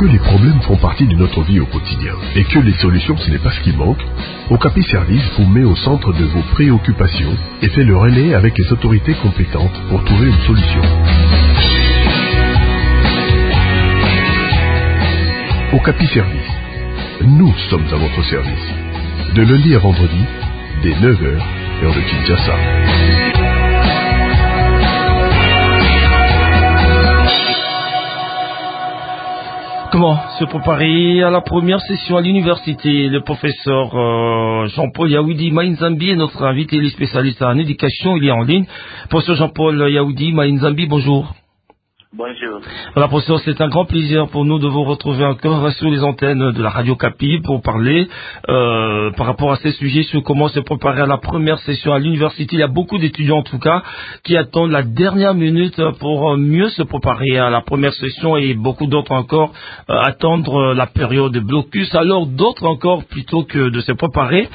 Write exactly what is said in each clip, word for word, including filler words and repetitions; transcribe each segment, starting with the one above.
que les problèmes font partie de notre vie au quotidien et que les solutions ce n'est pas ce qui manque, Okapi Service vous met au centre de vos préoccupations et fait le relais avec les autorités compétentes pour trouver une solution. Okapi Service. Nous sommes à votre service. De lundi à vendredi, dès neuf heures, heure de Kinshasa. Comment se préparer à la première session à l'université? Le professeur euh, Jean-Paul Yaoudi Mainzambi est notre invité, il est spécialiste en éducation, il est en ligne. Professeur Jean-Paul Yaoudi Mainzambi, bonjour. Bonjour. Voilà, professeur, c'est un grand plaisir pour nous de vous retrouver encore sur les antennes de la Radio Capi pour parler euh, par rapport à ces sujets sur comment se préparer à la première session à l'université. Il y a beaucoup d'étudiants en tout cas qui attendent la dernière minute pour mieux se préparer à la première session et beaucoup d'autres encore euh, attendre la période de blocus. Alors d'autres encore, plutôt que de se préparer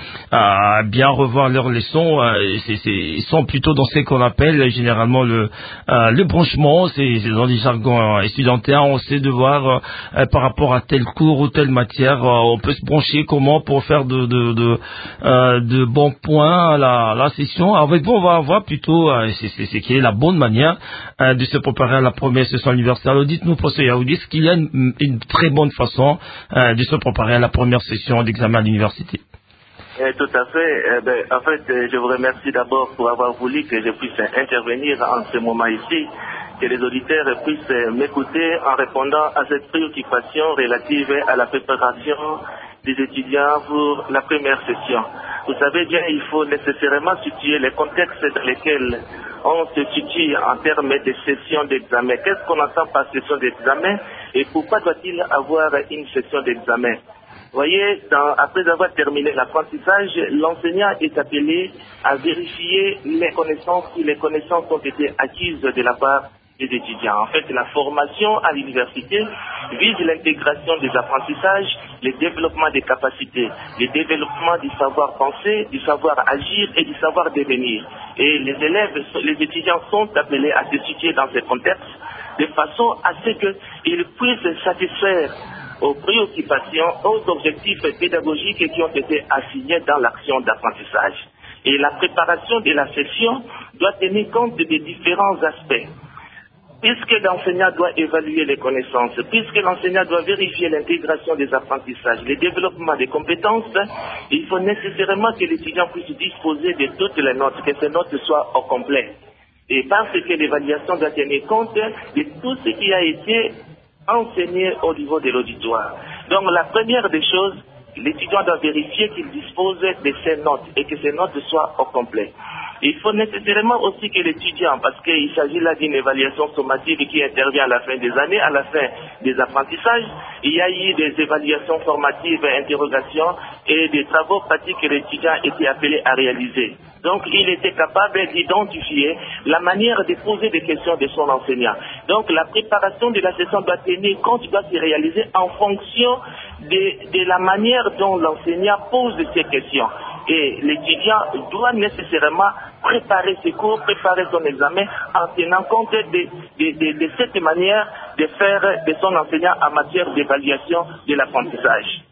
à bien revoir leurs leçons, euh, c'est, c'est, ils sont plutôt dans ce qu'on appelle généralement le, euh, le branchement. C'est, c'est dans les jargons étudiantins, on sait devoir euh, par rapport à tel cours ou telle matière, euh, on peut se brancher comment pour faire de de de, euh, de bons points à la, la session. Avec vous, on va voir plutôt euh, c'est, c'est, c'est quelle est la bonne manière euh, de se préparer à la première session universitaire. Alors dites-nous, professeur Yaoudi, est-ce qu'il y a une, une très bonne façon euh, de se préparer à la première session d'examen à l'université? Eh, tout à fait. Eh ben, en fait, je vous remercie d'abord pour avoir voulu que je puisse intervenir en ce moment ici, que les auditeurs puissent m'écouter en répondant à cette préoccupation relative à la préparation des étudiants pour la première session. Vous savez bien, il faut nécessairement situer les contextes dans lesquels on se situe en termes de session d'examen. Qu'est-ce qu'on entend par session d'examen et pourquoi doit-il avoir une session d'examen? Vous voyez, dans, après avoir terminé l'apprentissage, l'enseignant est appelé à vérifier les connaissances si les connaissances ont été acquises de la part des étudiants. En fait, la formation à l'université vise l'intégration des apprentissages, le développement des capacités, le développement du savoir-penser, du savoir-agir et du savoir-devenir. Et les élèves, les étudiants sont appelés à se situer dans ce contexte de façon à ce qu'ils puissent satisfaire aux préoccupations, aux objectifs pédagogiques qui ont été assignés dans l'action d'apprentissage. Et la préparation de la session doit tenir compte des différents aspects. Puisque l'enseignant doit évaluer les connaissances, puisque l'enseignant doit vérifier l'intégration des apprentissages, le développement des compétences, il faut nécessairement que l'étudiant puisse disposer de toutes les notes, que ces notes soient au complet. Et parce que l'évaluation doit tenir compte de tout ce qui a été enseigné au niveau de l'auditoire. Donc la première des choses, l'étudiant doit vérifier qu'il dispose de ses notes et que ces notes soient au complet. Il faut nécessairement aussi que l'étudiant, parce qu'il s'agit là d'une évaluation sommative qui intervient à la fin des années, à la fin des apprentissages, il y a eu des évaluations formatives, interrogations et des travaux pratiques que l'étudiant était appelé à réaliser. Donc il était capable d'identifier la manière de poser des questions de son enseignant. Donc la préparation de la session doit tenir compte, doit se réaliser en fonction de, de la manière dont l'enseignant pose ces questions. Et l'étudiant doit nécessairement préparer ses cours, préparer son examen en tenant compte de, de, de, de cette manière de faire de son enseignant en matière d'évaluation de l'apprentissage.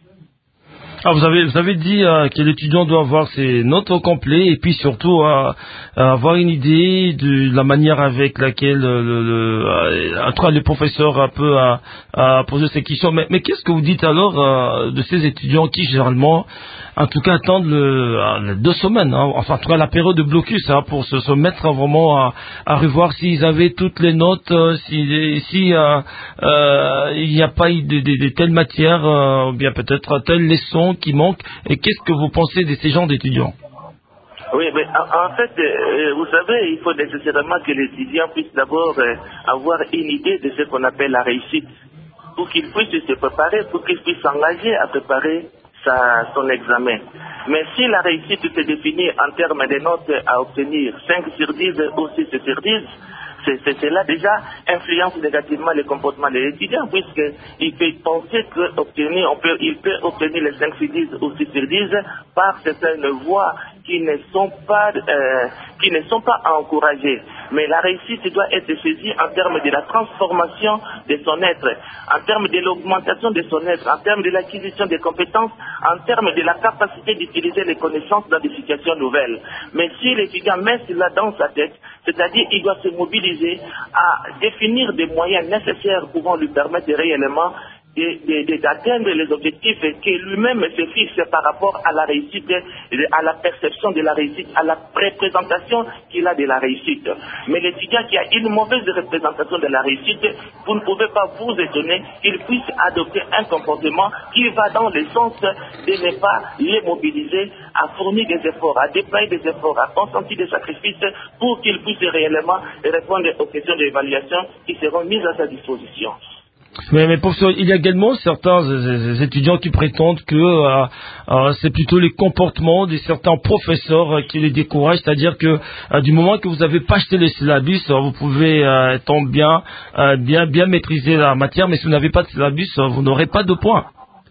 Ah, vous avez vous avez dit euh, que l'étudiant doit avoir ses notes au complet et puis surtout euh, avoir une idée de la manière avec laquelle euh, le, le, euh, le professeur peut euh, euh, poser ces questions. Mais, mais qu'est-ce que vous dites alors euh, de ces étudiants qui généralement, en tout cas, attendent le, euh, deux semaines, hein, enfin en tout cas la période de blocus hein, pour se, se mettre vraiment à, à revoir s'ils avaient toutes les notes, euh, si, si euh, euh, il n'y a pas eu de, de, de telle matière, euh, ou bien peut-être telle leçon qui manque. Et qu'est-ce que vous pensez de ces gens d'étudiants? Oui, mais en, en fait, euh, vous savez, il faut nécessairement que l'étudiant puisse d'abord euh, avoir une idée de ce qu'on appelle la réussite, pour qu'il puisse se préparer, pour qu'il puisse s'engager à préparer sa, son examen. Mais si la réussite se définit en termes de notes à obtenir cinq sur dix ou six sur dix, c'est, c'est, cela déjà influence négativement le comportement de l'étudiant, puisqu'il peut penser qu'obtenir, on peut, il peut obtenir les cinq sur dix ou six sur dix par certaines voies qui ne sont pas, euh, qui ne sont pas encouragés. Mais la réussite doit être saisie en termes de la transformation de son être, en termes de l'augmentation de son être, en termes de l'acquisition des compétences, en termes de la capacité d'utiliser les connaissances dans des situations nouvelles. Mais si l'étudiant met cela dans sa tête, c'est-à-dire qu'il doit se mobiliser à définir des moyens nécessaires pouvant lui permettre réellement d'atteindre les objectifs que lui-même se fixe par rapport à la réussite, à la perception de la réussite, à la représentation qu'il a de la réussite. Mais l'étudiant qui a une mauvaise représentation de la réussite, vous ne pouvez pas vous étonner qu'il puisse adopter un comportement qui va dans le sens de ne pas les mobiliser à fournir des efforts, à déployer des efforts, à consentir des sacrifices pour qu'il puisse réellement répondre aux questions d'évaluation qui seront mises à sa disposition. Mais, mais professeur, il y a également certains euh, étudiants qui prétendent que euh, euh, c'est plutôt les comportements de certains professeurs euh, qui les découragent, c'est-à-dire que euh, du moment que vous n'avez pas acheté les syllabus, euh, vous pouvez euh, être bien, euh, bien, bien maîtriser la matière, mais si vous n'avez pas de syllabus, euh, vous n'aurez pas de points.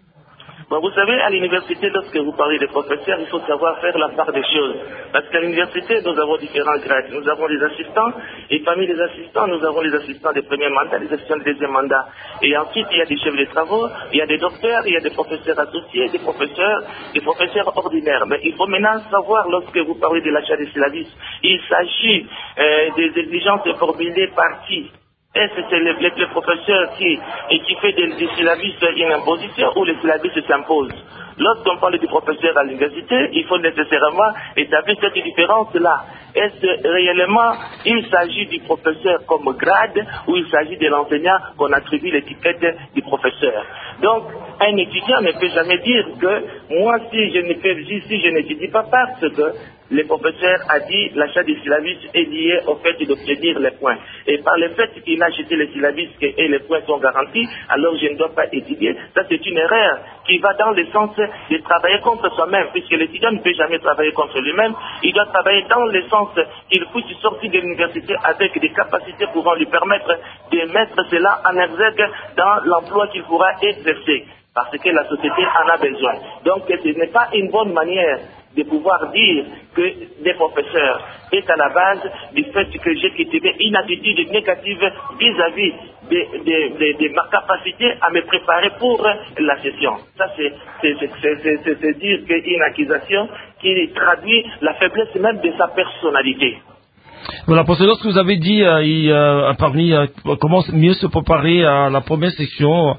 Bon, vous savez, à l'université, lorsque vous parlez des professeurs, il faut savoir faire la part des choses. Parce qu'à l'université, nous avons différents grades. Nous avons les assistants, et parmi les assistants, nous avons les assistants des premiers mandats, les assistants des deuxième mandats. Et ensuite, il y a des chefs de travaux, il y a des docteurs, il y a des professeurs associés, des professeurs, des professeurs ordinaires. Mais il faut maintenant savoir, lorsque vous parlez de l'achat des syllabus, il s'agit euh, des exigences formulées par qui? Est-ce que c'est le, le, le professeur qui, et qui fait des, des syllabus une imposition ou les syllabus s'imposent? Lorsqu'on parle du professeur à l'université, il faut nécessairement établir cette différence-là. Est-ce que réellement il s'agit du professeur comme grade ou il s'agit de l'enseignant qu'on attribue l'étiquette du professeur? Donc, un étudiant ne peut jamais dire que moi, si je ne fais, si je n'étudie pas parce que le professeur a dit l'achat des syllabus est lié au fait d'obtenir les points. Et par le fait qu'il a acheté les syllabus et les points sont garantis, alors je ne dois pas étudier. Ça, c'est une erreur qui va dans le sens de travailler contre soi-même, puisque l'étudiant ne peut jamais travailler contre lui-même. Il doit travailler dans le sens qu'il puisse sortir de l'université avec des capacités pouvant lui permettre de mettre cela en exergue dans l'emploi qu'il pourra exercer, parce que la société en a besoin. Donc, ce n'est pas une bonne manière de pouvoir dire que des professeurs est à la base du fait que j'ai cultivé une attitude négative vis-à-vis de, de, de, de ma capacité à me préparer pour la session. Ça, c'est, c'est, c'est, c'est, c'est dire qu'une accusation qui traduit la faiblesse même de sa personnalité. Voilà, parce que lorsque vous avez dit euh, il, euh, parmi euh, comment mieux se préparer à la première section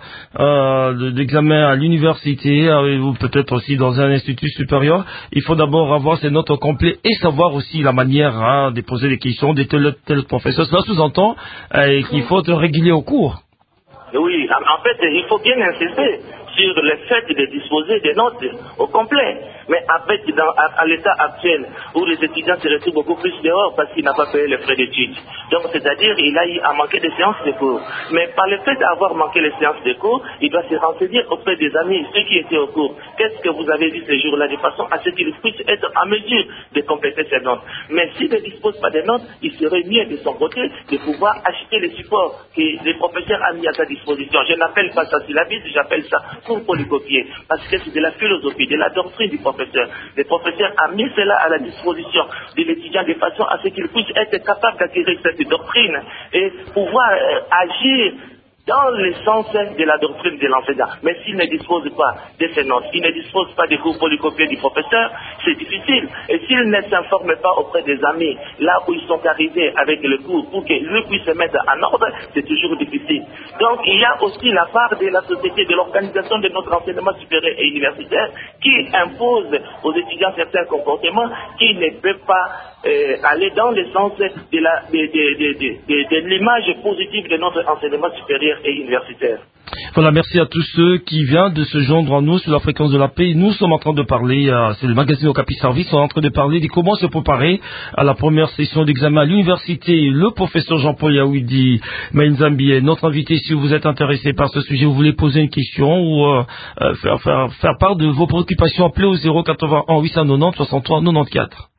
euh, d'examen à l'université euh, ou peut-être aussi dans un institut supérieur, il faut d'abord avoir ses notes complètes et savoir aussi la manière hein, de poser des questions de tel tel professeur. Cela sous-entend euh, qu'il faut être régulier au cours. Oui, en fait, il faut bien insister sur le fait de disposer des notes au complet. Mais en fait, dans, à, à l'état actuel, où les étudiants se retrouvent beaucoup plus dehors parce qu'ils n'ont pas payé les frais d'études. Donc, c'est-à-dire, il a eu à manquer des séances de cours. Mais par le fait d'avoir manqué les séances de cours, il doit se renseigner auprès des amis, ceux qui étaient au cours. Qu'est-ce que vous avez vu ces jours-là, de façon à ce qu'ils puissent être en mesure de compléter ces notes. Mais s'il ne dispose pas des notes, il serait mieux de son côté de pouvoir acheter les supports que les professeurs ont mis à sa disposition. Je n'appelle pas ça syllabus, j'appelle ça cours polycopier, parce que c'est de la philosophie, de la doctrine du professeur. Le professeur a mis cela à la disposition de l'étudiant de façon à ce qu'il puisse être capable d'acquérir cette doctrine et pouvoir euh, agir dans le sens de la doctrine de l'enseignant. Mais s'il ne dispose pas de ces notes, il ne dispose pas des cours polycopiés du professeur, c'est difficile. Et s'il ne s'informe pas auprès des amis, là où ils sont arrivés avec le cours, pour que lui puisse se mettre en ordre, c'est toujours difficile. Donc il y a aussi la part de la société, de l'organisation de notre enseignement supérieur et universitaire, qui impose aux étudiants certains comportements qui ne peuvent pas euh, aller dans le sens de, la, de, de, de, de, de, de l'image positive de notre enseignement supérieur et universitaire. Voilà, merci à tous ceux qui viennent de se joindre à nous sur la fréquence de la paix. Nous sommes en train de parler, euh, c'est le magazine Okapi Service, on est en train de parler de comment se préparer à la première session d'examen à l'université. Le professeur Jean-Paul Yaoudi Mainzambi est notre invité. Si vous êtes intéressé par ce sujet, vous voulez poser une question ou euh, euh, faire, faire, faire part de vos préoccupations, appelez au zéro quatre-vingt-un huit cent quatre-vingt-dix soixante-trois quatre-vingt-quatorze.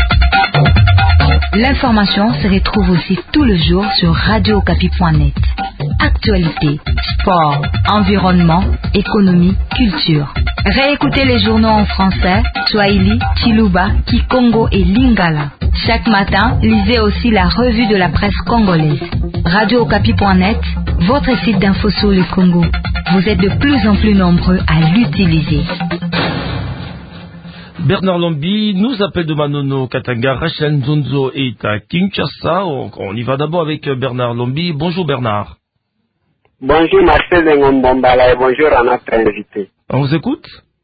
L'information se retrouve aussi tout le jour sur radio okapi point net. Actualité, sport, environnement, économie, culture. Réécoutez les journaux en français, Swahili, Chiluba, Kikongo et Lingala. Chaque matin, lisez aussi la revue de la presse congolaise. radio okapi point net, votre site d'info sur le Congo. Vous êtes de plus en plus nombreux à l'utiliser. Bernard Lombi nous appelle de Manono, Katanga. Rachel Nzonzo est à Kinshasa. On, on y va d'abord avec Bernard Lombi. Bonjour Bernard. Bonjour Marcel Ngombombala et bonjour à notre invité. On vous écoute?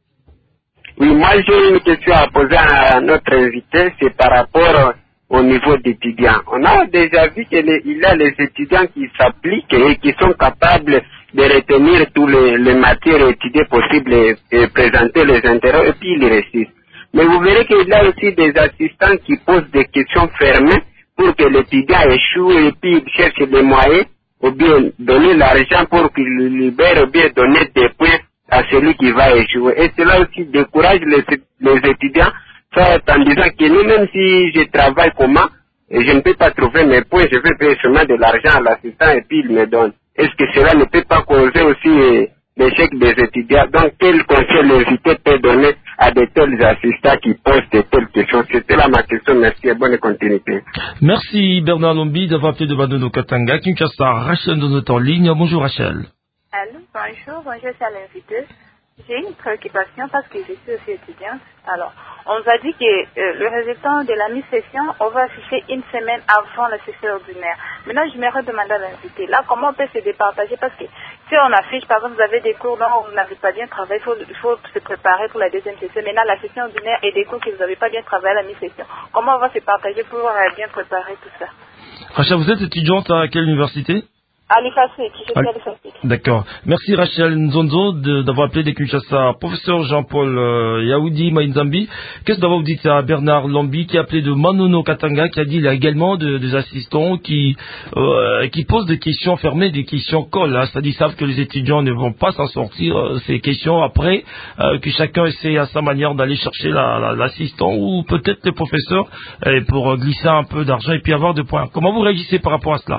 Oui, moi j'ai une question à poser à notre invité, c'est par rapport au niveau d'étudiants. On a déjà vu qu'il y a les étudiants qui s'appliquent et qui sont capables de retenir tous les, les matières étudiées possibles et, et présenter les intérêts et puis ils réussissent. Mais vous verrez qu'il y a aussi des assistants qui posent des questions fermées pour que l'étudiant échoue et puis ils cherchent des moyens ou bien donner l'argent pour qu'il le libère ou bien donner des points à celui qui va échouer. Et cela aussi décourage les, les étudiants en disant que nous, même si je travaille comment, et je ne peux pas trouver mes points, je vais payer seulement de l'argent à l'assistant et puis il me donne. Est-ce que cela ne peut pas causer aussi l'échec des étudiants? Donc, quel conseil l'invité peut donner à de tels assistants qui posent de telles questions? C'était là ma question. Merci et bonne continuité. Merci Bernard Lombi d'avoir appelé de Manono, Katanga. Kinshasa, Rachel dans notre en ligne. Bonjour Rachel. Allô, bonjour, bonjour à l'invité. J'ai une préoccupation parce que je suis aussi étudiante. Alors, on nous a dit que euh, le résultat de la mi-session, on va afficher une semaine avant la session ordinaire. Maintenant, je m'aimerais demander à l'invité, là, comment on peut se départager? Parce que si on affiche, par exemple, vous avez des cours dont vous n'avez pas bien travaillé, il faut, il faut se préparer pour la deuxième session. Maintenant, la session ordinaire et des cours que vous n'avez pas bien travaillé à la mi-session. Comment on va se partager pour euh, bien préparer tout ça? Rachel, vous êtes étudiante à quelle université? À l'IFASEC, je suis à l'IFASEC. D'accord. Merci Rachel Nzonzo d'avoir appelé des Kinshasa. Professeur Jean-Paul euh, Yaoudi Maïnzambi, qu'est-ce que vous dites à Bernard Lombi qui a appelé de Manono Katanga, qui a dit il y a également de, des assistants qui euh, qui posent des questions fermées, des questions colle, hein, c'est-à-dire ils savent que les étudiants ne vont pas s'en sortir euh, ces questions après, euh, que chacun essaie à sa manière d'aller chercher l'assistant la, la, ou peut-être le professeur euh, pour euh, glisser un peu d'argent et puis avoir des points. Comment vous réagissez par rapport à cela?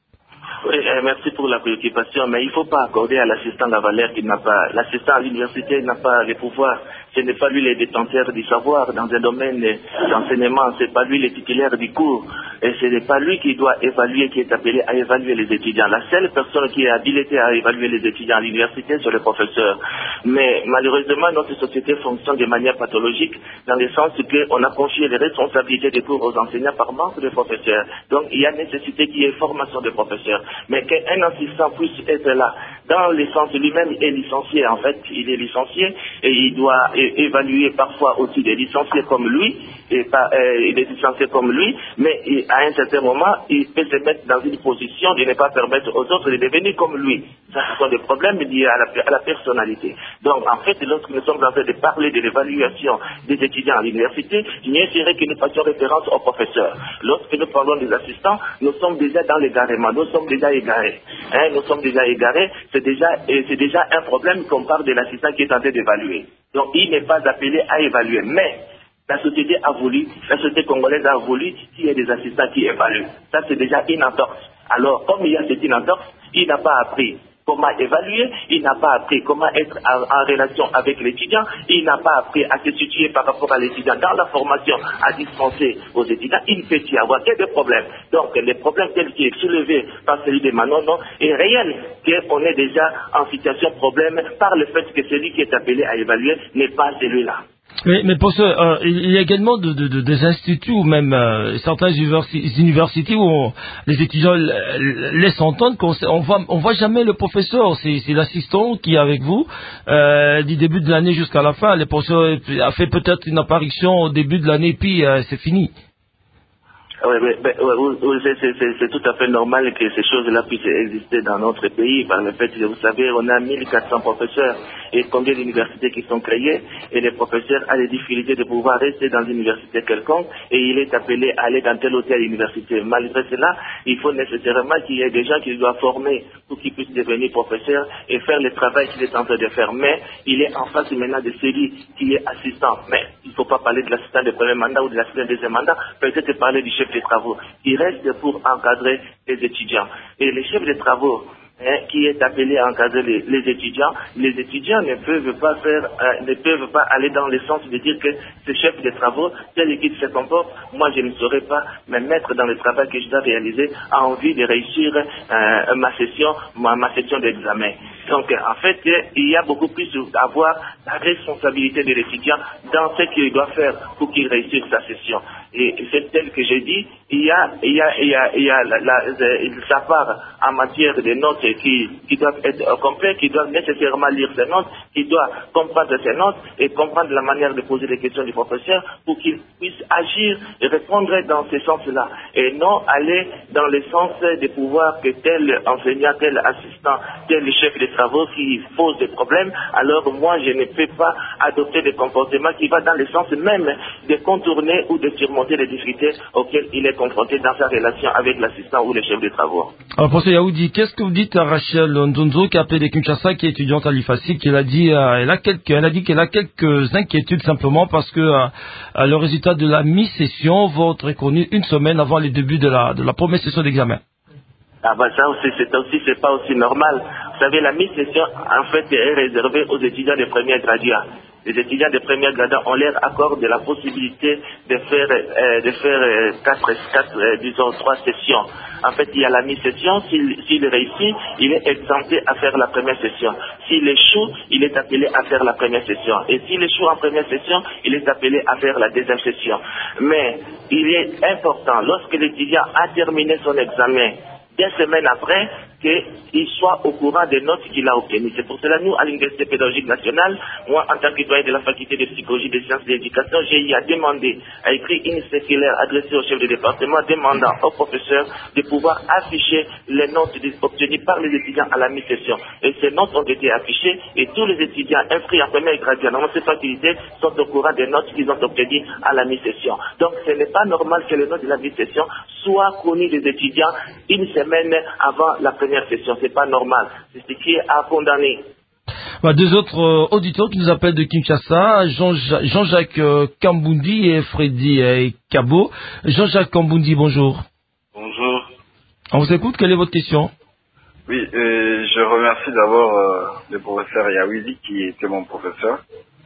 Oui, euh, merci pour la préoccupation, mais il ne faut pas accorder à l'assistant la valeur qu'il n'a pas. L'assistant à l'université n'a pas les pouvoirs. Ce n'est pas lui le détenteur du savoir dans un domaine d'enseignement. Ce n'est pas lui le titulaire du cours. Et ce n'est pas lui qui doit évaluer, qui est appelé à évaluer les étudiants. La seule personne qui est habilitée à évaluer les étudiants à l'université, c'est le professeur. Mais malheureusement, notre société fonctionne de manière pathologique, dans le sens qu'on a confié les responsabilités des cours aux enseignants par manque de professeurs. Donc il y a nécessité qu'il y ait formation de professeurs. Mais qu'un assistant puisse être là, dans le sens lui-même, il est licencié en fait, il est licencié et il doit é évaluer parfois aussi des licenciés comme lui, et pas, euh, il est licencié comme lui, mais il, à un certain moment, il peut se mettre dans une position de ne pas permettre aux autres de devenir comme lui. Ça, ce sont des problèmes liés à la, à la personnalité. Donc en fait, lorsque nous sommes en train de parler de l'évaluation des étudiants à l'université, il mieux serait que nous fassions référence aux professeurs. Lorsque nous parlons des assistants, nous sommes déjà dans l'égarement, nous sommes déjà égarés. Hein, nous sommes déjà égarés, c'est déjà, c'est déjà un problème qu'on parle de l'assistant qui est en train d'évaluer. Donc il n'est pas appelé à évaluer, mais la société a voulu, la société congolaise a voulu qu'il y ait des assistants qui évaluent. Ça c'est déjà une entorse. Alors comme il y a cette entorse, il n'a pas appris comment évaluer, il n'a pas appris comment être en, en relation avec l'étudiant, il n'a pas appris à se situer par rapport à l'étudiant dans la formation à dispenser aux étudiants, il peut y avoir des problèmes. Donc les problèmes tels qui est soulevé par celui de Manono est réel, qu'on est déjà en situation de problème par le fait que celui qui est appelé à évaluer n'est pas celui-là. Mais, mais pour ce, euh, il y a également de, de, de, des instituts ou même euh, certaines universités où on, les étudiants laissent entendre qu'on on voit, on voit jamais le professeur, c'est l'assistant qui est avec vous euh, du début de l'année jusqu'à la fin. Le professeur a fait peut-être une apparition au début de l'année puis euh, c'est fini. Oui, oui, oui, c'est tout à fait normal que ces choses-là puissent exister dans notre pays par le fait que, vous savez, on a mille quatre cents professeurs et combien d'universités qui sont créées et les professeurs ont des difficultés de pouvoir rester dans une université quelconque et il est appelé à aller dans telle ou telle université. Malgré cela, il faut nécessairement qu'il y ait des gens qui doivent former pour qu'ils puissent devenir professeurs et faire le travail qu'il est en train de faire. Mais il est en face maintenant de celui qui est assistant. Mais il ne faut pas parler de l'assistant de premier mandat ou de l'assistant de deuxième mandat, peut-être parler du chef des travaux. Il reste pour encadrer les étudiants. Et les chefs de travaux, Hein, qui est appelé à encadrer les, les étudiants. Les étudiants ne peuvent pas faire, euh, ne peuvent pas aller dans le sens de dire que ce chef de travaux, tel équipe se comporte, moi je ne saurais pas me mettre dans le travail que je dois réaliser en envie de réussir euh, ma session, ma, ma session d'examen. Donc en fait, il y a beaucoup plus d'avoir la responsabilité de l'étudiant dans ce qu'il doit faire pour qu'il réussisse sa session. Et c'est tel que j'ai dit, il y a, il y a, il y a, il y a la, la, sa part en matière de notes qui, qui doivent être complètes, qui doivent nécessairement lire ces notes, qui doivent comprendre ces notes et comprendre la manière de poser les questions du professeur pour qu'il puisse agir et répondre dans ce sens-là. Et non aller dans le sens de pouvoir que tel enseignant, tel assistant, tel chef de travaux qui pose des problèmes, alors moi je ne peux pas adopter des comportements qui vont dans le sens même de contourner ou de surmonter les difficultés auxquelles il est confronté dans sa relation avec l'assistant ou le chef de travaux. Alors, professeur Yaoudi, qu'est-ce que vous dites à Rachel Nzonzo, qui a appelé de Kinshasa, qui est étudiante à l'I F A S I C, elle a dit, euh, elle a quelques, elle a dit qu'elle a quelques inquiétudes simplement parce que euh, le résultat de la mi-session va être connu une semaine avant le début de la, de la première session d'examen. Ah bah ça aussi, c'est aussi, c'est pas aussi normal. Vous savez, la mi-session, en fait, est réservée aux étudiants de première graduat. Les étudiants de première graduat, on leur accorde la possibilité de faire, euh, de faire euh, quatre, quatre euh, disons, trois sessions. En fait, il y a la mi-session. S'il, s'il réussit, il est exempté à faire la première session. S'il échoue, il est appelé à faire la première session. Et s'il échoue en première session, il est appelé à faire la deuxième session. Mais il est important, lorsque l'étudiant a terminé son examen, des semaines après, qu'il soit au courant des notes qu'il a obtenues. C'est pour cela, nous, à l'Université pédagogique nationale, moi, en tant que doyen de la faculté de psychologie, des sciences de l'éducation, j'ai eu à demander, à écrire une circulaire adressée au chef de département, demandant au professeur de pouvoir afficher les notes obtenues par les étudiants à la mi-session. Et ces notes ont été affichées et tous les étudiants inscrits en première graduat dans cette faculté sont au courant des notes qu'ils ont obtenues à la mi-session. Donc, ce n'est pas normal que les notes de la mi-session soient connues des étudiants une semaine avant la première session. C'est pas normal. C'est ce qui est à condamner. Bah, deux autres euh, auditeurs qui nous appellent de Kinshasa, Jean-Jacques, Jean-Jacques euh, Kamboundi et Freddy euh, Kabo. Jean-Jacques Kamboundi, bonjour. Bonjour. On vous écoute, quelle est votre question? Oui, euh, je remercie d'abord euh, le professeur Yaoudi qui était mon professeur.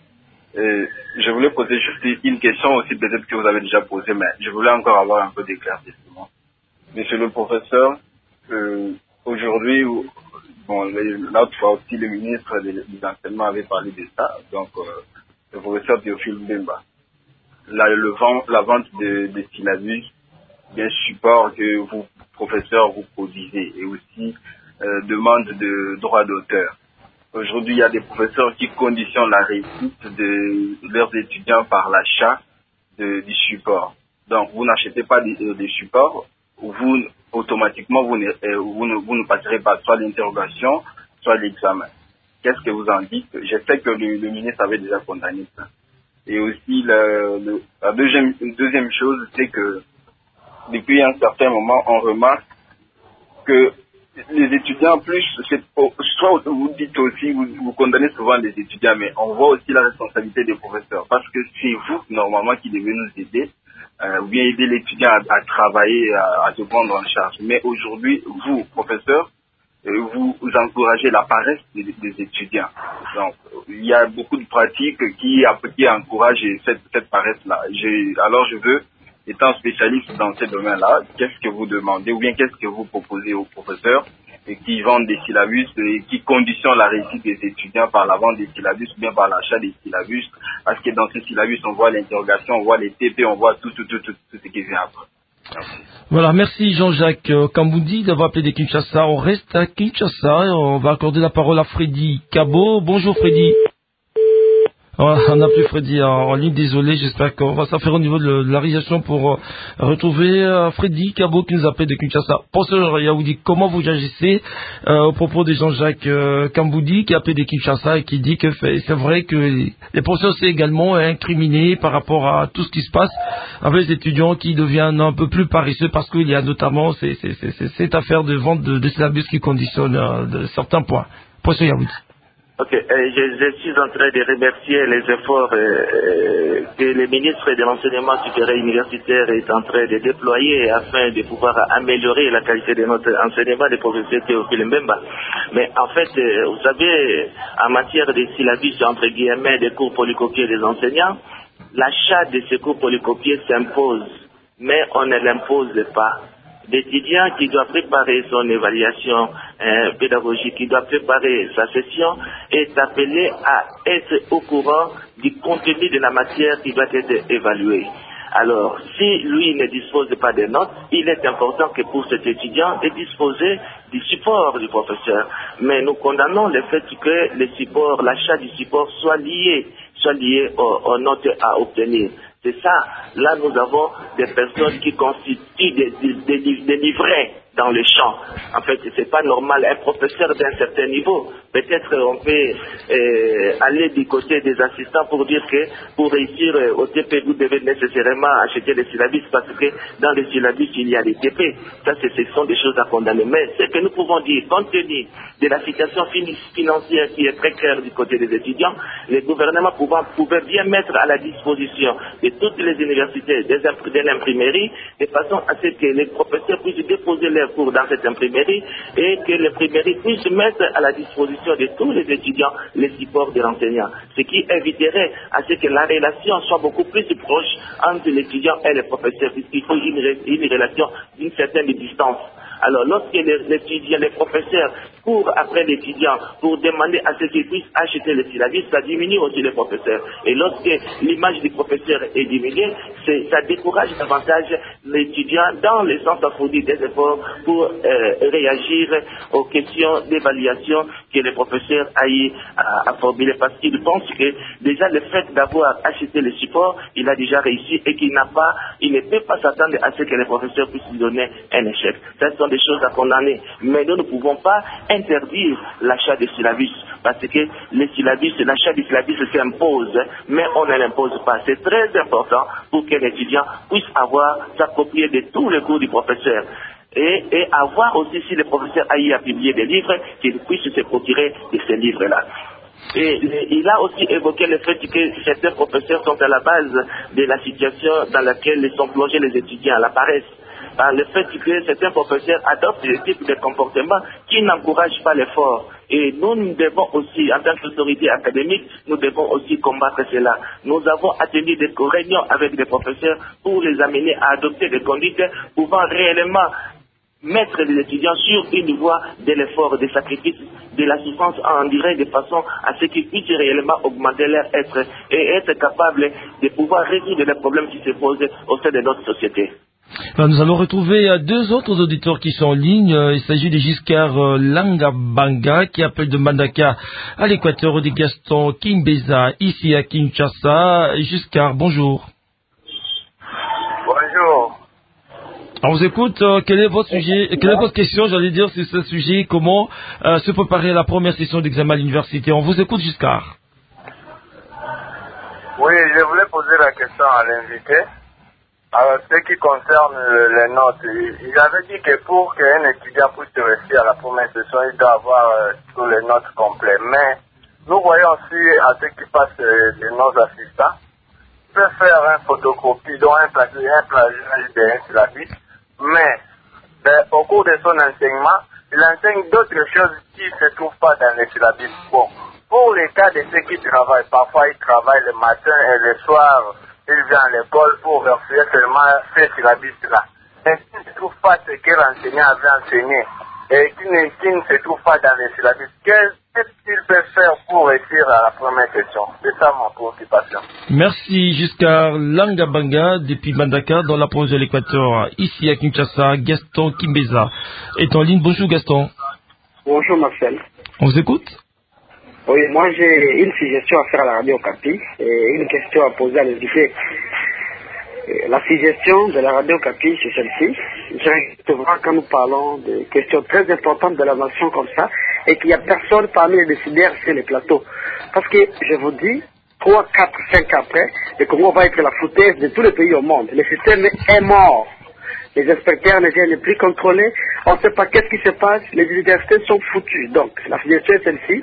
Et je voulais poser juste une question aussi, peut-être que vous avez déjà posé, mais je voulais encore avoir un peu d'éclaircissement. Monsieur le professeur, euh, aujourd'hui, bon, l'autre fois aussi, le ministre de l'enseignement avait parlé de ça, donc euh, le professeur Théophile Mbemba. La, le vent, la vente de, de syllabus, bien support que vous, professeurs, vous produisez, et aussi euh, demande de droit d'auteur. Aujourd'hui, il y a des professeurs qui conditionnent la réussite de leurs étudiants par l'achat de, du support. Donc, vous n'achetez pas des, des supports, vous, automatiquement, vous ne, euh, vous, ne, vous ne passerez pas soit l'interrogation, soit l'examen. Qu'est-ce que vous en dites? Je sais que le, le ministre avait déjà condamné ça. Et aussi, le, le, la deuxième, deuxième chose, c'est que depuis un certain moment, on remarque que les étudiants, plus, c'est, soit vous dites aussi, vous, vous condamnez souvent les étudiants, mais on voit aussi la responsabilité des professeurs. Parce que c'est vous, normalement, qui devez nous aider, euh, ou bien aider l'étudiant à, à travailler, à, à se prendre en charge. Mais aujourd'hui, vous, professeurs, euh, vous, vous encouragez la paresse des, des étudiants. Donc, il y a beaucoup de pratiques qui, qui encouragent cette, cette paresse-là. Je, alors, je veux, étant spécialiste dans ce domaine-là, qu'est-ce que vous demandez ou bien qu'est-ce que vous proposez aux professeurs et qui vendent des syllabus et qui conditionnent la réussite des étudiants par la vente des syllabus ou bien par l'achat des syllabus, parce que dans ces syllabus, on voit l'interrogation, on voit les T P, on voit tout, tout, tout, tout, tout ce qui vient après. Merci. Voilà, merci Jean-Jacques Kamboundi d'avoir appelé de Kinshasa. On reste à Kinshasa et on va accorder la parole à Freddy Kabo. Bonjour Freddy. On n'a plus Freddy en, en ligne, désolé, j'espère qu'on va s'en faire au niveau de, de la réalisation pour euh, retrouver euh, Freddy Kabo qui nous appelle de Kinshasa. Professeur Yaoudi, comment vous agissez euh, au propos de Jean-Jacques euh, Kamboundi qui a appelé de Kinshasa et qui dit que fait, c'est vrai que les professeurs sont également incriminés par rapport à tout ce qui se passe avec les étudiants qui deviennent un peu plus paresseux parce qu'il y a notamment ces, ces, ces, ces, cette affaire de vente de, de syllabus qui conditionne euh, de certains points. Professeur Yaoudi. Ok, euh, je, je suis en train de remercier les efforts euh, que le ministre de l'enseignement supérieur universitaire est en train de déployer afin de pouvoir améliorer la qualité de notre enseignement des professeurs Théophile Mbemba. Mais en fait, euh, vous savez, en matière de syllabus, entre guillemets, des cours polycopiés des enseignants, l'achat de ces cours polycopiés s'impose, mais on ne l'impose pas. L'étudiant qui doit préparer son évaluation euh, pédagogique, qui doit préparer sa session, est appelé à être au courant du contenu de la matière qui doit être évaluée. Alors, si lui ne dispose pas de notes, il est important que pour cet étudiant de disposer du support du professeur. Mais nous condamnons le fait que le support, l'achat du support soit lié, soit lié aux, aux notes à obtenir. C'est ça. Là, nous avons des personnes qui constituent des, des, des, des livrets dans les champs. En fait, c'est pas normal. Un professeur d'un certain niveau, peut-être on peut euh, aller du côté des assistants pour dire que pour réussir euh, au T P, vous devez nécessairement acheter des syllabus parce que dans les syllabus, il y a des T P. Ça, ce sont des choses à condamner. Mais ce que nous pouvons dire, compte tenu de la situation financière qui est précaire du côté des étudiants, le gouvernement pouvant, pouvait bien mettre à la disposition de toutes les universités des, de l'imprimerie, de façon à ce que les professeurs puissent déposer leurs cours dans cette imprimerie et que l'imprimerie puisse mettre à la disposition de tous les étudiants les supports de l'enseignant. Ce qui éviterait à ce que la relation soit beaucoup plus proche entre l'étudiant et le professeur, puisqu'il faut une, une relation d'une certaine distance. Alors, lorsque l'étudiant, les professeurs courent après l'étudiant pour demander à ce qu'il puisse acheter le syllabus, ça diminue aussi les professeurs. Et lorsque l'image du professeur est diminuée, ça décourage davantage l'étudiant dans le sens à fournir des efforts pour euh, réagir aux questions d'évaluation que le professeur a eu à, à formuler. Parce qu'il pense que déjà le fait d'avoir acheté le support, il a déjà réussi et qu'il n'a pas, il ne peut pas s'attendre à ce que le professeur puisse lui donner un échec. Ça sont des choses à condamner. Mais nous ne pouvons pas interdire l'achat des syllabus parce que les syllabus, l'achat des syllabus s'impose, mais on ne l'impose pas. C'est très important pour qu'un étudiant puisse avoir s'approprier de tous les cours du professeur. Et, et avoir aussi, si le professeur a eu à publier des livres, qu'il puisse se procurer de ces livres-là. Et il a aussi évoqué le fait que certains professeurs sont à la base de la situation dans laquelle sont plongés les étudiants, à la paresse. Par le fait que certains professeurs adoptent des types de comportements qui n'encouragent pas l'effort. Et nous, nous devons aussi, en tant qu'autorité académique, nous devons aussi combattre cela. Nous avons tenu des réunions avec des professeurs pour les amener à adopter des conduites pouvant réellement mettre les étudiants sur une voie de l'effort, des sacrifices, de la souffrance en direct, de façon à ce qu'ils puissent réellement augmenter leur être et être capables de pouvoir résoudre les problèmes qui se posent au sein de notre société. Alors, nous allons retrouver deux autres auditeurs qui sont en ligne. Il s'agit de Giscard Langabanga qui appelle de Mbandaka à l'Équateur, de Gaston Kimbeza ici à Kinshasa. Giscard, bonjour. Bonjour. On vous écoute. Euh, quel est votre sujet, quelle est votre question, j'allais dire, sur ce sujet, comment euh, se préparer à la première session d'examen à l'université? On vous écoute, Giscard. Oui, je voulais poser la question à l'invité. Alors, ce qui concerne les notes, il avait dit que pour qu'un étudiant puisse réussir à la première session, il doit avoir euh, toutes les notes complètes. Mais nous voyons aussi à ceux qui passent euh, de nos assistants, ils peuvent faire un photocopie, donc un plagiage d'un syllabus, mais ben, au cours de son enseignement, il enseigne d'autres choses qui ne se trouvent pas dans les syllabus. Bon, pour les cas de ceux qui travaillent, parfois ils travaillent le matin et le soir, il vient à l'école pour vérifier seulement ces syllabus-là. Et qui ne trouve pas ce que l'enseignant avait enseigné et qui ne, qui ne se trouve pas dans les syllabus, qu'est-ce qu'il peut faire pour réussir à la première session? C'est ça mon préoccupation. Merci Giscard Langabanga depuis Mbandaka dans la province de l'Équateur. Ici à Kinshasa, Gaston Kimbeza est en ligne. Bonjour Gaston. Bonjour Marcel. On vous écoute? Oui, moi j'ai une suggestion à faire à la Radio Capi et une question à poser à l'invité. La suggestion de la Radio Capi, c'est celle-ci. Directement quand nous parlons de questions très importantes de la nation comme ça et qu'il n'y a personne parmi les décideurs sur les plateaux. Parce que, je vous dis, trois, quatre, cinq après, le Congo va être la foutaise de tous les pays au monde. Le système est mort. Les inspecteurs ne viennent plus contrôler. On ne sait pas qu'est-ce qui se passe. Les universités sont foutues. Donc, la suggestion est celle-ci.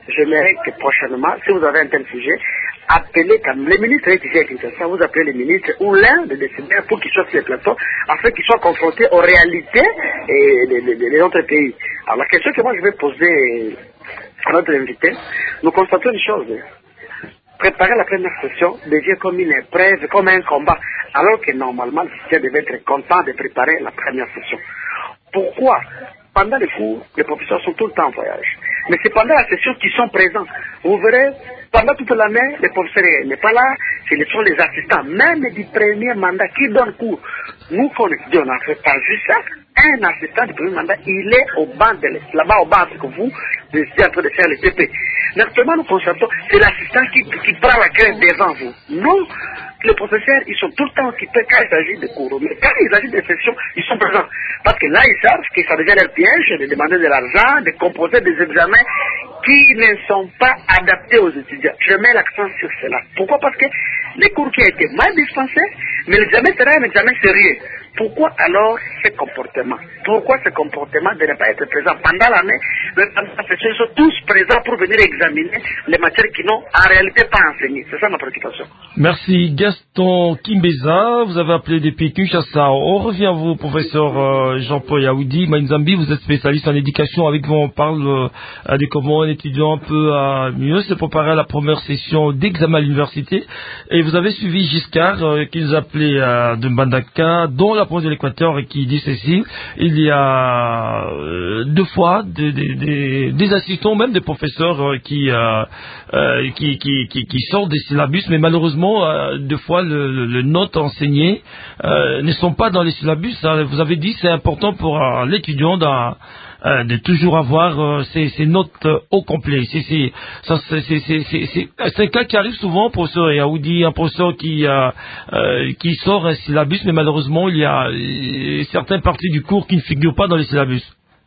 j'aimerais que prochainement, si vous avez un tel sujet, appelez quand même les ministres ici à Kinshasa, vous appelez les ministres ou l'un des décideurs pour qu'ils soient sur les plateaux, afin qu'ils soient confrontés aux réalités et des, des, des autres pays. Alors la question que moi je vais poser à notre invité, nous constatons une chose. Préparer la première session devient comme une épreuve, comme un combat, alors que normalement le citoyen devait être content de préparer la première session. Pourquoi? Pendant les cours, les professeurs sont tout le temps en voyage. Mais c'est pendant la session qu'ils sont présents. Vous verrez, pendant toute l'année, les professeurs n'est pas là, ce sont les assistants, même du premier mandat qui donnent cours. Nous, quand on étudie, on n'en fait pas juste ça. Un assistant du premier mandat, il est au banc de l'Est, là-bas au banc, parce que vous, vous êtes en train de faire le T P. Naturellement, nous constatons, c'est l'assistant qui, qui prend la crème devant vous. Nous, les professeurs, ils sont tout le temps occupés quand il s'agit de cours. Mais quand il s'agit de sessions, ils sont présents. Parce que là, ils savent que ça devient leur piège de demander de l'argent, de composer des examens qui ne sont pas adaptés aux étudiants. Je mets l'accent sur cela. Pourquoi? Parce que les cours qui ont été mal dispensés, mais l'examen sera un examen sérieux. Pourquoi alors ce comportement? Pourquoi ce comportement de ne pas être présent pendant l'année, mais pendant la session, ils sont tous présents pour venir examiner les matières qui n'ont en réalité pas enseigné. C'est ça ma préoccupation. Merci Gaston Kimbeza, vous avez appelé depuis Kinshasa. On revient à vous, professeur euh, Jean-Paul Yaoudi. Mainzambi, vous êtes spécialiste en éducation. Avec vous, on parle euh, de comment un étudiant peut euh, mieux se préparer à la première session d'examen à l'université. Et vous avez suivi Giscard, euh, qu'ils appelaient euh, de Mbandaka, dont la province de l'Équateur, et qui dit ceci: il y a euh, deux fois des, des, des, des assistants, même des professeurs euh, qui, euh, euh, qui, qui, qui, qui sortent des syllabus, mais malheureusement, euh, deux fois le, le, le note enseigné euh, ne sont pas dans les syllabus. Hein. Vous avez dit c'est important pour euh, l'étudiant dans, euh, de toujours avoir euh, ces, ces notes euh, au complet. C'est, c'est, ça, c'est, c'est, c'est, c'est, c'est, c'est un cas qui arrive souvent, professeur Yaoudi, un professeur qui, euh, euh, qui sort un syllabus, mais malheureusement il y a euh, certaines parties du cours qui ne figurent pas dans les syllabus.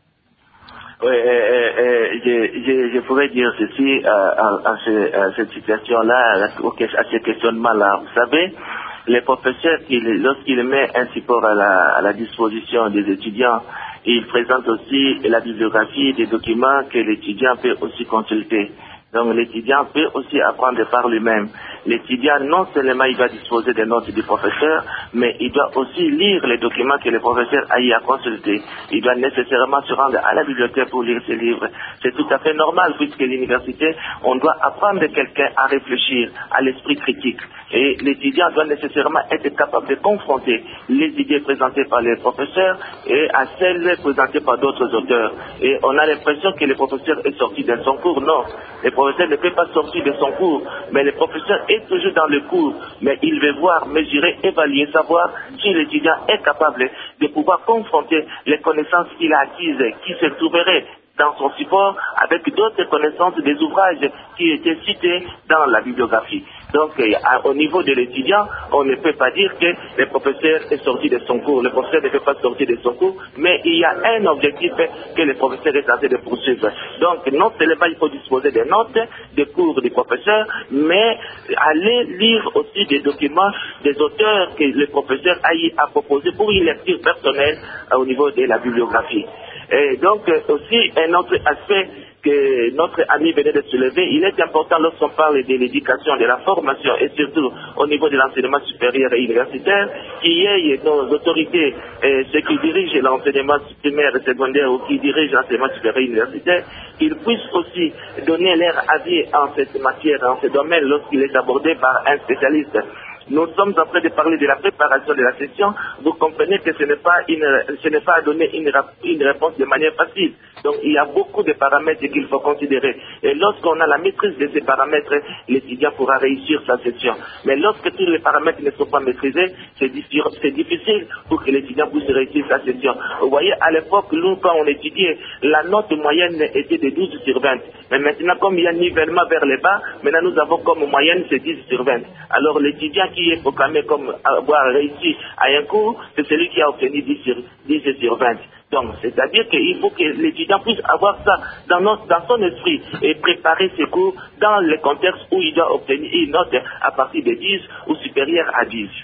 Oui, euh, euh, je, je, je pourrais dire ceci à, à, à, ce, à cette situation-là, à ce questionnement-là. Vous savez, les professeurs, lorsqu'ils mettent un support à la, à la disposition des étudiants, ils présentent aussi la bibliographie des documents que l'étudiant peut aussi consulter. Donc l'étudiant peut aussi apprendre par lui-même. L'étudiant, non seulement il doit disposer des notes du professeur, mais il doit aussi lire les documents que le professeur a eu à consulter. Il doit nécessairement se rendre à la bibliothèque pour lire ses livres. C'est tout à fait normal, puisque l'université, on doit apprendre quelqu'un à réfléchir, à l'esprit critique. Et l'étudiant doit nécessairement être capable de confronter les idées présentées par les professeurs et à celles présentées par d'autres auteurs. Et on a l'impression que le professeur est sorti de son cours. Non, le professeur ne peut pas sortir de son cours, mais le professeur est toujours dans le cours. Mais il veut voir, mesurer, évaluer, savoir si l'étudiant est capable de pouvoir confronter les connaissances qu'il a acquises, qui se trouveraient dans son support avec d'autres connaissances des ouvrages qui étaient cités dans la bibliographie. Donc, euh, au niveau de l'étudiant, on ne peut pas dire que le professeur est sorti de son cours. Le professeur ne peut pas sortir de son cours, mais il y a un objectif que le professeur est en train de poursuivre. Donc, non seulement il faut disposer des notes, des cours du professeur, mais aller lire aussi des documents des auteurs que le professeur a eu à proposer pour une lecture personnelle euh, au niveau de la bibliographie. Et donc, euh, aussi, un autre aspect que notre ami venait de soulever, il est important lorsqu'on parle de l'éducation, de la formation et surtout au niveau de l'enseignement supérieur et universitaire, qu'il y ait nos autorités, euh, ceux qui dirigent l'enseignement primaire et secondaire ou qui dirigent l'enseignement supérieur et universitaire, qu'ils puissent aussi donner leur avis en cette matière, en ce domaine, lorsqu'il est abordé par un spécialiste. Nous sommes en train de parler de la préparation de la session. Vous comprenez que ce n'est pas une, ce n'est pas à donner une, une réponse de manière facile. Donc il y a beaucoup de paramètres qu'il faut considérer. Et lorsqu'on a la maîtrise de ces paramètres, l'étudiant pourra réussir sa session. Mais lorsque tous les paramètres ne sont pas maîtrisés, c'est difficile pour que l'étudiant puisse réussir sa session. Vous voyez, à l'époque, nous, quand on étudiait, la note moyenne était de douze sur vingt. Mais maintenant, comme il y a un nivellement vers le bas, maintenant nous avons comme moyenne c'est dix sur vingt. Alors l'étudiant qui est proclamé comme avoir réussi à un cours, c'est celui qui a obtenu dix sur vingt. Donc, c'est-à-dire qu'il faut que l'étudiant puisse avoir ça dans, notre, dans son esprit et préparer ses cours dans le contexte où il doit obtenir une note à partir de dix ou supérieure à dix.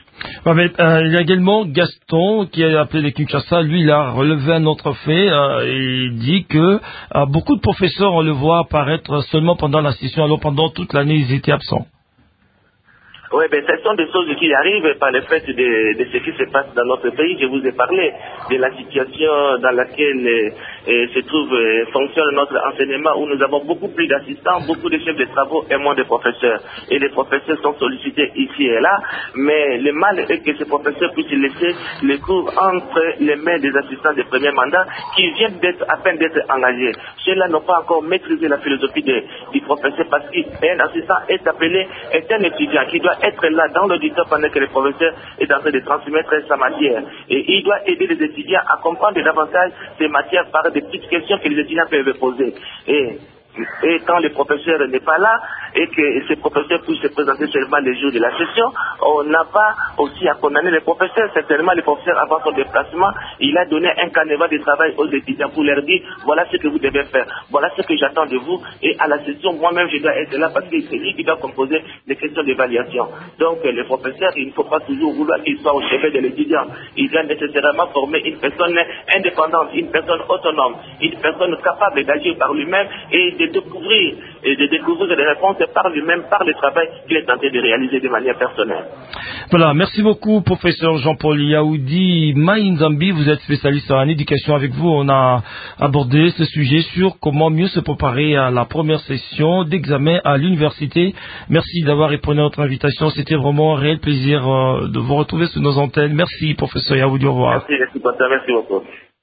Ouais, mais, euh, il y a également Gaston qui a appelé les Kinshasa. Lui, il a relevé un autre fait euh, et il dit que euh, beaucoup de professeurs, on le voit apparaître seulement pendant la session, alors pendant toute l'année, ils étaient absents. Oui, ben, ce sont des choses qui arrivent par le fait de, de ce qui se passe dans notre pays. Je vous ai parlé de la situation dans laquelle euh, euh, se trouve, euh, fonctionne notre enseignement, où nous avons beaucoup plus d'assistants, beaucoup de chefs de travaux et moins de professeurs. Et les professeurs sont sollicités ici et là, mais le mal est que ces professeurs puissent laisser les cours entre les mains des assistants de premier mandat qui viennent d'être, à peine d'être engagés. Ceux-là n'ont pas encore maîtrisé la philosophie de, du professeur parce qu'un assistant est appelé, est un étudiant qui doit être là dans l'auditoire pendant que le professeur est en train de transmettre sa matière. Et il doit aider les étudiants à comprendre davantage ces matières par des petites questions que les étudiants peuvent poser. Et Et quand le professeur n'est pas là et que ces professeurs puissent se présenter seulement les jours de la session, on n'a pas aussi à condamner les professeurs. Certainement, le professeur, avant son déplacement, il a donné un canevas de travail aux étudiants pour leur dire voilà ce que vous devez faire, voilà ce que j'attends de vous. Et à la session, moi-même, je dois être là parce que c'est lui qui doit composer les questions d'évaluation. Donc, le professeur, il ne faut pas toujours vouloir qu'il soit au chevet de l'étudiant. Il doit nécessairement former une personne indépendante, une personne autonome, une personne capable d'agir par lui-même et de découvrir et de découvrir des réponses par lui-même, par le travail qu'il est tenté de réaliser de manière personnelle. Voilà, merci beaucoup, professeur Jean-Paul Yaoudi Maïnzambi. Vous êtes spécialiste en éducation. Avec vous, on a abordé ce sujet sur comment mieux se préparer à la première session d'examen à l'université. Merci d'avoir répondu à notre invitation. C'était vraiment un réel plaisir euh, de vous retrouver sur nos antennes. Merci, professeur Yaoudi. Au revoir. Merci, merci, merci beaucoup.